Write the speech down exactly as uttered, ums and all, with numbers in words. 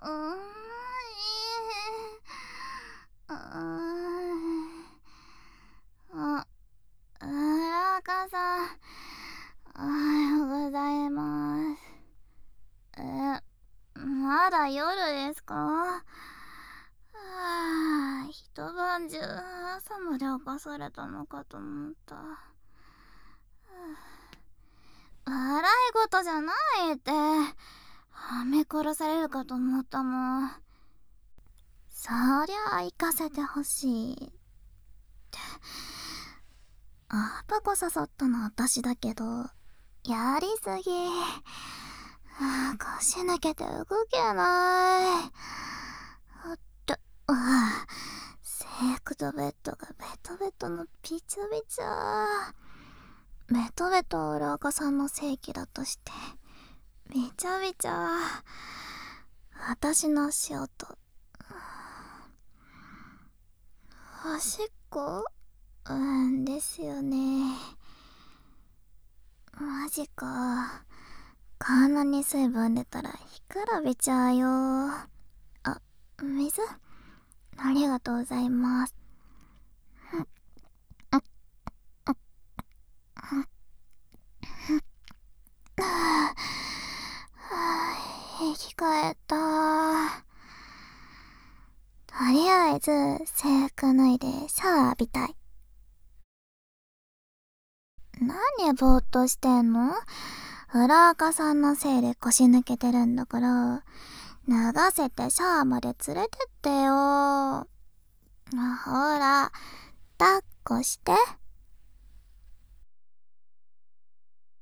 うーん、いい。うーん。あ、浦岡さん、おはようございます。え、まだ夜ですか？はあ、一晩中朝まで起こされたのかと思った。はあ、笑い事じゃないって。はめ殺されるかと思ったもん。そりゃあ行かせてほしいって。あたこ誘ったの私だけど、やりすぎ。はあ、腰抜けて動けない。あった、ああ、セクトベッドがベトベトのビチャビチャ。ベトベト浦岡さんの正義だとして、ビチャビチャ。私の足音。おしっこうんですよね。マジか。こんなに水分出たら干からびちゃうよ。あ、水ありがとうございます。はぁ、生き返った。とりあえず制服脱いでシャワー浴びたい。何ぼーっとしてんの？浦岡さんのせいで腰抜けてるんだから、流せてシャワーまで連れてってよ。ほら、抱っこして。